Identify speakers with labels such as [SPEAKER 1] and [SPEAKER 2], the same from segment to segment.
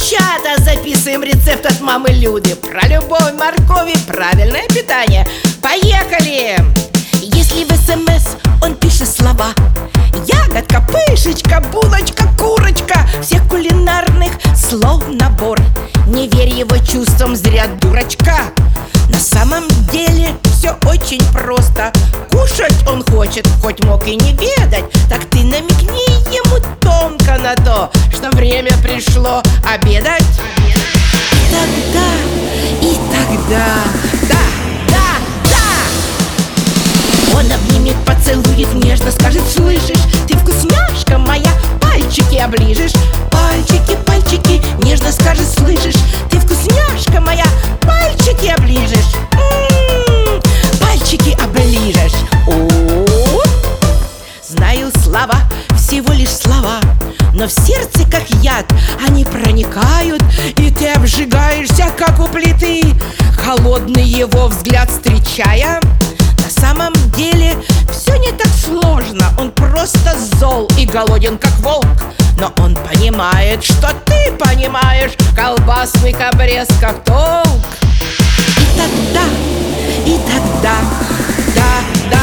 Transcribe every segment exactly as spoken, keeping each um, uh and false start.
[SPEAKER 1] Девчата, записываем рецепт от мамы Люды. Про любовь, морковь и правильное питание. Поехали!
[SPEAKER 2] Если в СМС он пишет слова: ягодка, пышечка, булочка, курочка, всех кулинарных слов набор.
[SPEAKER 1] Не верь его чувствам, зря дурачка.
[SPEAKER 2] На самом деле все очень просто.
[SPEAKER 1] Кушать он хочет, хоть мог и не ведать.
[SPEAKER 2] Так ты намекни ему
[SPEAKER 1] Тонко на то, что время пришло обедать.
[SPEAKER 2] тогда и тогда.
[SPEAKER 1] Да, да, да!
[SPEAKER 2] Он обнимет, поцелует, нежно скажет: слышишь, ты вкусняшка моя, пальчики оближешь. Пальчики, пальчики, нежно скажет: слышишь, ты вкусняшка моя, пальчики оближешь. М-м-м, пальчики оближешь.
[SPEAKER 1] О-о-о!
[SPEAKER 2] Знаю, слова, всего лишь слова, но в сердце, как яд, они проникают, и ты обжигаешься, как у плиты, холодный его взгляд встречая. На самом деле все не так сложно. Он просто зол и голоден, как волк. Но он понимает, что ты понимаешь колбасных обрезков толк. И тогда, и тогда, да, да,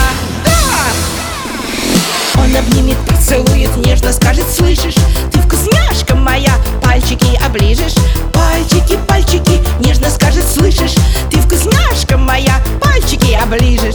[SPEAKER 2] да! Он обнимет, поцелует, нежно скажет: слышишь, ты вкусняшка моя, пальчики оближешь. Пальчики, пальчики, нежно скажет: слышишь, ты вкусняшка моя, пальчики оближешь.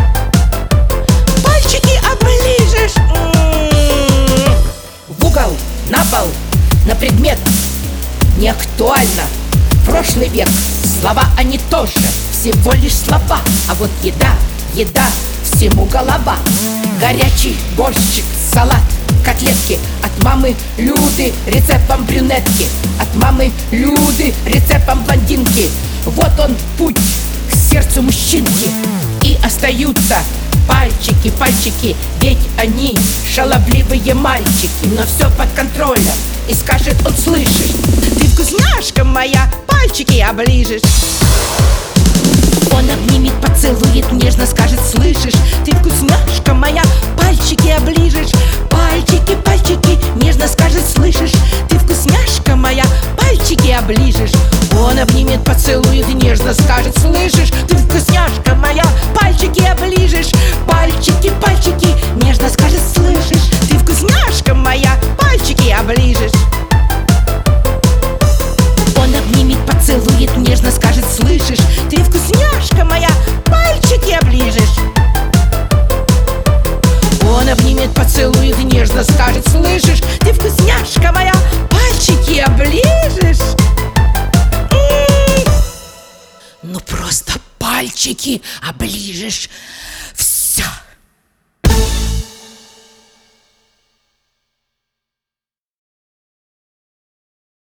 [SPEAKER 2] Пальчики оближешь. М-м-м.
[SPEAKER 1] В угол, на пол, на предмет.
[SPEAKER 2] Не актуально. Прошлый век. Слова они тоже всего лишь слова. А вот еда, еда, всему голова. Горячий борщик, салат, котлетки. От мамы Люды рецептом брюнетки. От мамы Люды рецептом блондинки. Вот он путь к сердцу мужчинки. И остаются пальчики, пальчики, ведь они шаловливые мальчики. Но все под контролем, и скажет он: слышишь, ты вкусняшка моя, пальчики оближешь. Он обнимет, поцелует, нежно скажет: слышишь, ты вкусняшка моя, пальчики оближешь. Пальчики, пальчики, нежно скажет: слышишь, ты вкусняшка моя, пальчики оближешь. Он обнимет, поцелует, нежно скажет: слышишь, ты вкусняшка моя, пальчики оближешь. Пальчики, пальчики, нежно скажет: слышишь, ты вкусняшка моя, пальчики оближешь. Он обнимет, поцелует, нежно скажет: слышишь, ты вкусняшка моя, пальчики оближешь. Он обнимет, поцелует, нежно скажет: слышишь, ты вкусняшка моя, пальчики оближешь. М-м-м. Ну просто пальчики оближешь. Все.